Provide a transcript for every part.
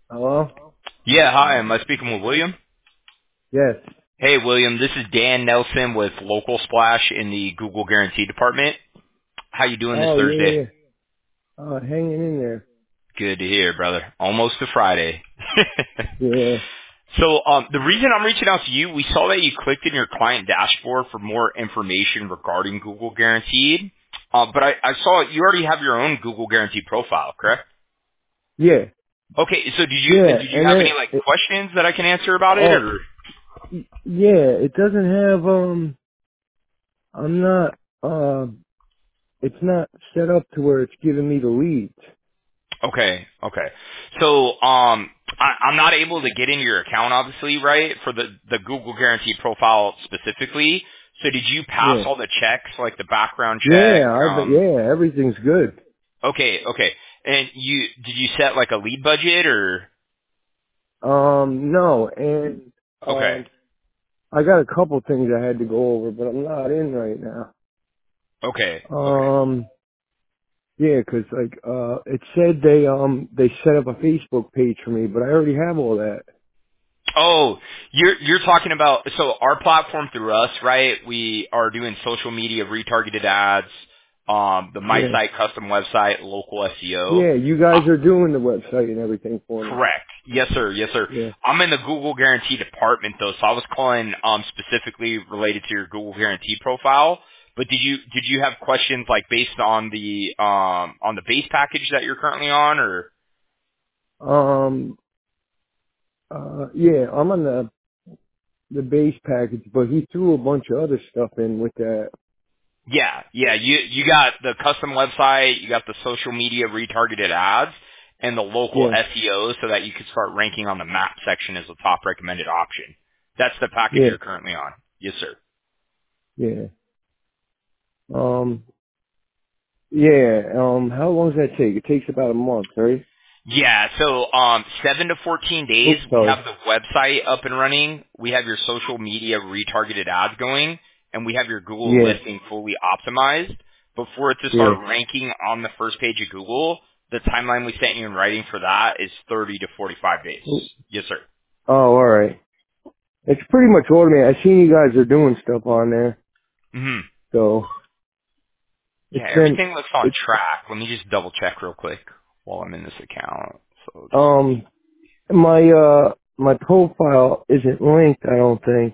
Hello? Yeah, hi. Am I speaking with William? Yes. Hey, William. This is Dan Nelson with Local Splash in the Google Guarantee Department. How you doing this Oh, yeah, Thursday? yeah. Hanging in there. Good to hear, brother. Almost to Friday. Yeah. So, the reason I'm reaching out to you, we saw that you clicked in your client dashboard for more information regarding Google Guaranteed. But I saw you already have your own Google Guarantee profile, correct? Yeah. Okay. So Yeah. did you And have then, any like questions that I can answer about it, oh, or? yeah, it doesn't have, I'm not, it's not set up to where it's giving me the leads. Okay, okay. So, I'm not able to get into your account, obviously, right, for the Google Guarantee profile specifically. So, did you pass Yeah. all the checks, like the background check? Yeah, yeah, everything's good. Okay, okay. And did you set like a lead budget or? No, and, Okay, I got a couple things I had to go over, but I'm not in right now. okay, okay. Um, Yeah, 'cause like it said they set up a Facebook page for me, but I already have all that. Oh, you're talking about so our platform through us, right? We are doing social media retargeted ads, the My Yeah. Site custom website, local SEO. Yeah, you guys are doing the website and everything for me. Correct. Yes, sir. Yes, sir. Yeah. I'm in the Google Guarantee department though, so I was calling specifically related to your Google Guarantee profile. But did you have questions like based on the base package that you're currently on, or? Um yeah, I'm on the base package, but he threw a bunch of other stuff in with that. Yeah, yeah. You got the custom website, you got the social media retargeted ads, and the local Yeah. SEO, so that you could start ranking on the map section as a top recommended option. That's the package Yeah. you're currently on. Yes, sir. Yeah. Um yeah, how long does that take? It takes about a month, right? Yeah, so 7 to 14 days, Oops, we sorry. have the website up and running. We have your social media retargeted ads going, and we have your Google Yeah. listing fully optimized. But for it to Yeah. start ranking on the first page of Google, the timeline we sent you in writing for that is 30 to 45 days. Yes, sir. Oh, all right. It's pretty much automated. I seen you guys are doing stuff on there, Hmm. so Yeah, it's been everything looks on it's track. Let me just double check real quick while I'm in this account. So let's see. um my profile isn't linked. I don't think.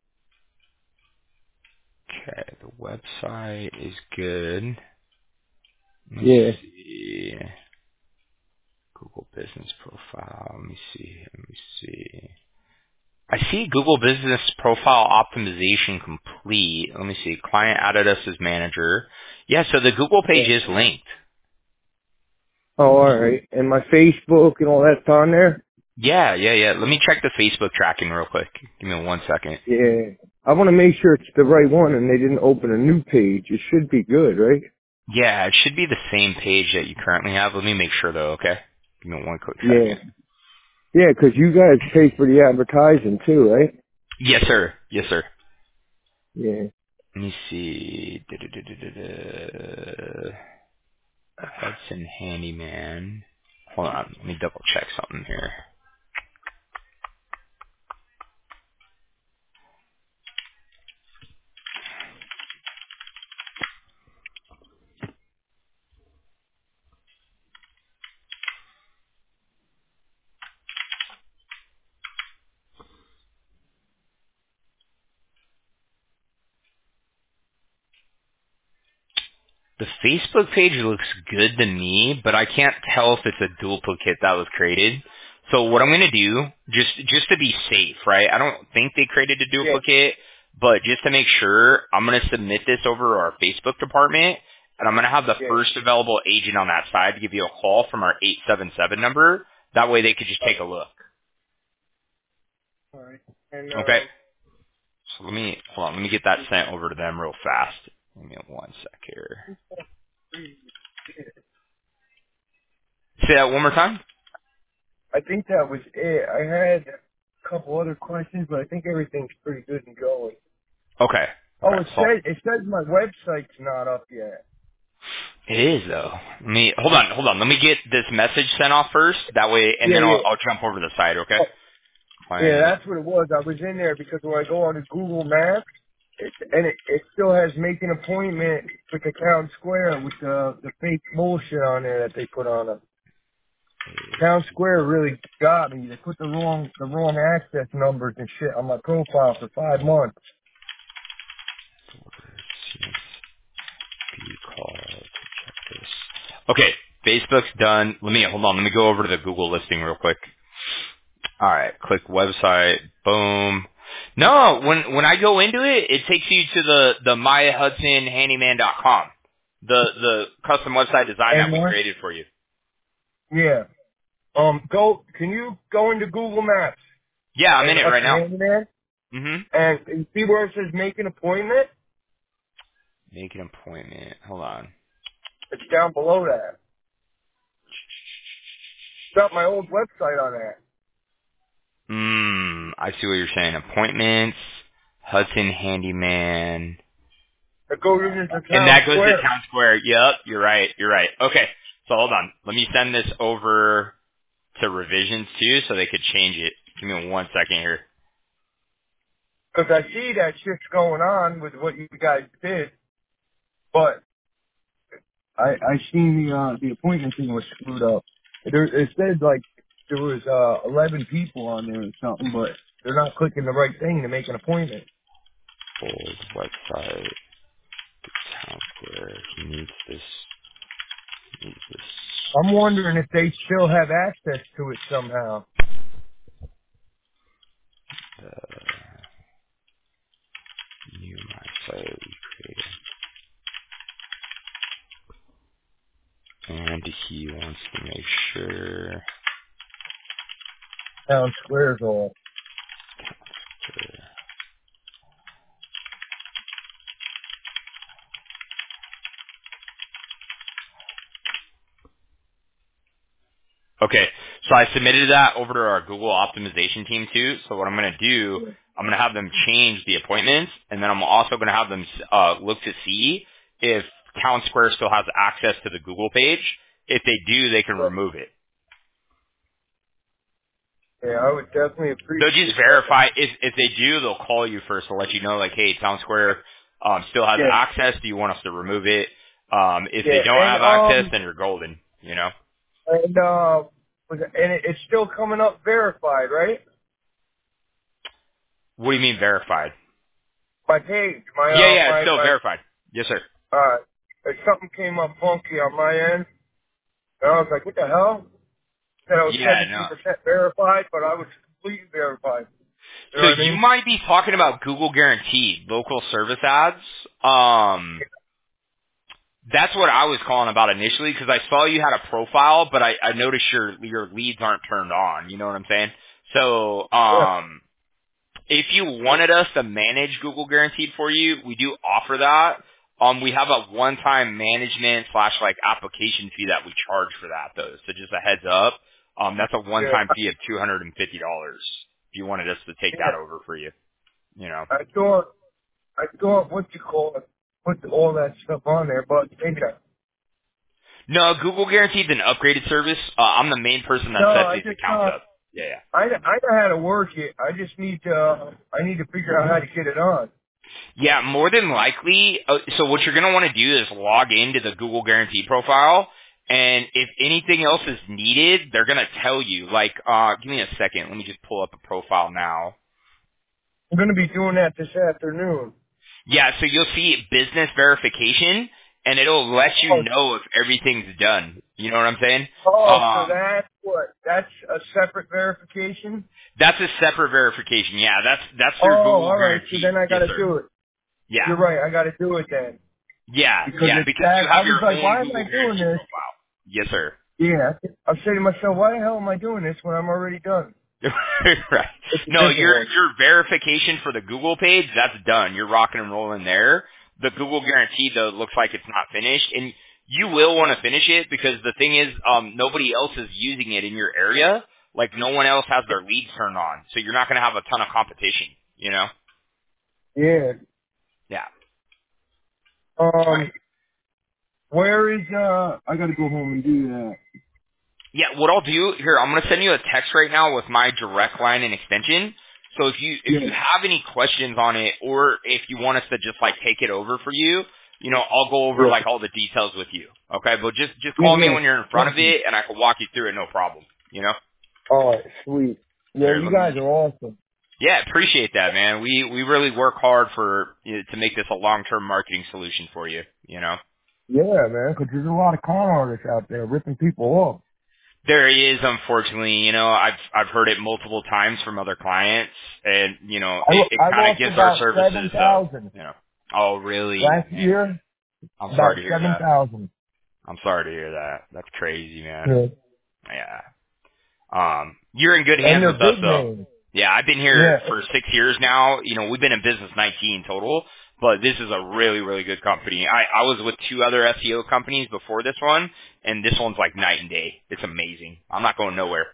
Okay, the website is good. Let me Yeah, see. Google Business Profile. Let me see. Let me see. I see Google Business Profile optimization complete. Let me see. Client added us as manager. Yeah, so the Google yeah. page is linked. Oh, all right. And my Facebook and all that's on there. Yeah, yeah, yeah. Let me check the Facebook tracking real quick. Give me 1 second. Yeah. I want to make sure it's the right one and they didn't open a new page. It should be good, right? Yeah, it should be the same page that you currently have. Let me make sure though, okay? Give me one quick Yeah. second. Yeah, 'cause you guys pay for the advertising too, right? Yes, sir. Yes, sir. Yeah. Let me see. Hudson Handyman. Hold on. Let me double check something here. The Facebook page looks good to me, but I can't tell if it's a duplicate that was created. So what I'm going to do, just to be safe, right? I don't think they created a Yeah. duplicate, but just to make sure, I'm going to submit this over to our Facebook department, and I'm going to have the Yeah. first available agent on that side give you a call from our 877 number. That way they could just take a look. All right. And Okay? So hold on, let me get that sent over to them real fast. Give me 1 sec here. Say that one more time? I think that was it. I had a couple other questions, but I think everything's pretty good and going. Okay. Oh, Okay. So it says my website's not up yet. It is though. Hold on. Let me get this message sent off first. That way, and Yeah, then yeah. I'll jump over to the site. Okay. Yeah, Client. that's what it was. I was in there because when I go on to Google Maps, it still has make an appointment with the town square with the fake bullshit on there that they put on it. Town Square really got me. They put the wrong access numbers and shit on my profile for 5 months. Be called to check this. Okay, Facebook's done. Hold on. Let me go over to the Google listing real quick. All right, click website. Boom. No, when I go into it, it takes you to the MayaHudsonHandyman.com, the custom website design that And we more? created for you. Yeah. Can you go into Google Maps Yeah, I'm and in it right Hudson now. Handyman Mm-hmm. and you see where it says make an appointment? Make an appointment. Hold on. It's down below that. It's got my old website on that. I see what you're saying. Appointments, Hudson Handyman. It goes into the And town that goes to square. Town Square. Yep, you're right. You're right. Okay, so hold on. Let me send this over to revisions too, so they could change it. Give me 1 second here. Because I see that shit's going on with what you guys did, but I seen the appointment thing was screwed up. It said like there was 11 people on there or something, but they're not clicking the right thing to make an appointment. Old website, Town Square. He needs this. Needs this. I'm wondering if they still have access to it somehow. New my site we created, and he wants to make sure. Town Square's all. Okay, so I submitted that over to our Google optimization team too. So what I'm going to do, I'm going to have them change the appointments, and then I'm also going to have them look to see if Town Square still has access to the Google page. If they do, they can remove it. Yeah, I would definitely They'll just appreciate that. verify. If they do, they'll call you first to let you know, like, hey, Town Square still has Yeah, access. Do you want us to remove it? If they yeah, don't have access, then you're golden. You know. it's still coming up verified, right? What do you mean verified? My page, Yeah, yeah, it's still verified. Yes, sir. something came up funky on my end, and I was like, what the hell? Said I was Yeah, 17% no. verified, but I was completely verified. You know So what I you mean? might be talking about Google Guaranteed local service ads. That's what I was calling about initially because I saw you had a profile, but I noticed your leads aren't turned on. You know what I'm saying? So Yeah. if you wanted us to manage Google Guaranteed for you, we do offer that. We have a one-time management / like application fee that we charge for that though. So just a heads up. That's a Yeah. one-time fee of $250 if you wanted us to take that Yeah. over for you. You know. I thought what you call it, put all that stuff on there, but maybe not. No, Google Guaranteed's an upgraded service. I'm the main person that No, sets I these just, accounts up. Yeah, yeah. I know how to work it. I just I need to figure out how to get it on. Yeah, more than likely. So what you're going to want to do is log into the Google Guarantee profile, and if anything else is needed, they're going to tell you. Like, give me a second. Let me just pull up a profile now. I'm going to be doing that this afternoon. Yeah, so you'll see business verification, and it'll let you Oh, know if everything's done. You know what I'm saying? so Um, that's what? That's a separate verification? that's a separate verification. Yeah, that's Oh, through Google all right. So Guarantee. then I got Yes, to sir. do it. Yeah. You're right. I got to do it then. Yeah, Because yeah, it's because you that, I have was your like, own why am Google I doing Guarantee this? profile. Yes, sir. Yeah. I'm saying to myself, why the hell am I doing this when I'm already done? Right. It's a No, different your one. verification for the Google page, that's done. You're rocking and rolling there. The Google Guarantee, though, looks like it's not finished, and you will want to finish it because the thing is, nobody else is using it in your area. Like, no one else has their leads turned on, so you're not going to have a ton of competition, you know? Yeah. Yeah. All Um, right. Where is I gotta go home and do that. Yeah, what I'll do here, I'm gonna send you a text right now with my direct line and extension. So if you Yeah. have any questions on it, or if you want us to just like take it over for you, you know, I'll go over Yeah. like all the details with you. Okay, but just Yeah, call me yeah. when you're in front of Thank you. it, and I can walk you through it, no problem. You know. Alright, sweet. Yeah, Here, you let me. guys are awesome. Yeah, appreciate that, man. We really work hard for to make this a long term marketing solution for you. You know. Yeah, man, 'cause there's a lot of con artists out there ripping people off. There is, unfortunately, you know, I've heard it multiple times from other clients, and you know, it I kind of lost gives our about services, 7,000 you know. Oh, really? last Man, year. I'm sorry About to hear that. 7,000. I'm sorry to hear that. That's crazy, man. Yeah. Yeah. You're in good And hands they're with us, big though. names. Yeah, I've been here Yeah. for 6 years now. You know, we've been in business 19 total, but this is a really, really good company. I was with two other SEO companies before this one, and this one's like night and day. It's amazing. I'm not going nowhere.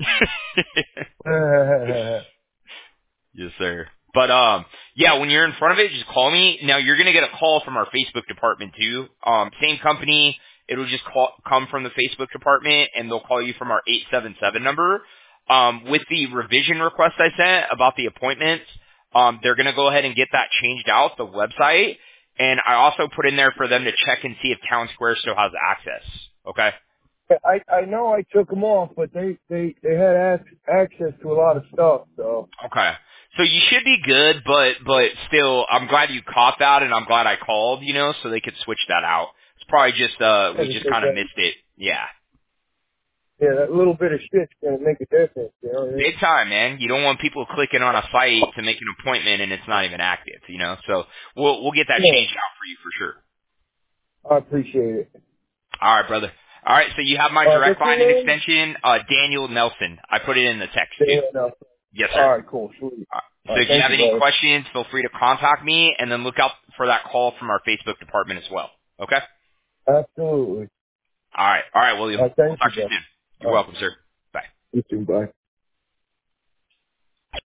Yes, sir. But yeah, when you're in front of it, just call me. Now you're gonna get a call from our Facebook department too. Same company. It'll just come from the Facebook department, and they'll call you from our 877 number. With the revision request I sent about the appointments, they're gonna go ahead and get that changed out the website, and I also put in there for them to check and see if Town Square still has access. Okay. I know I took them off, but they had access to a lot of stuff, so. Okay. So you should be good, but still, I'm glad you caught that, and I'm glad I called, you know, so they could switch that out. It's probably just Yeah, we just kind of missed it. Yeah. that little bit of shit's gonna make a difference, you know what I mean? Big time, man. You don't want people clicking on a site to make an appointment and it's not even active, you know. So we'll get that Yeah, changed out for you for sure. I appreciate it. All right, brother. All right, so you have my direct What's your line and name? extension, Daniel Nelson. I put it in the text too. Yeah, no. Yes, sir. Alright, cool, sweet. So Alright, if you thank have you, any brother. questions, feel free to contact me, and then look out for that call from our Facebook department as well. Okay? Absolutely. All right. All right, William. We'll Thank you, talk to you bro. soon. You're Alright, welcome, sir. Bye. you too, bye.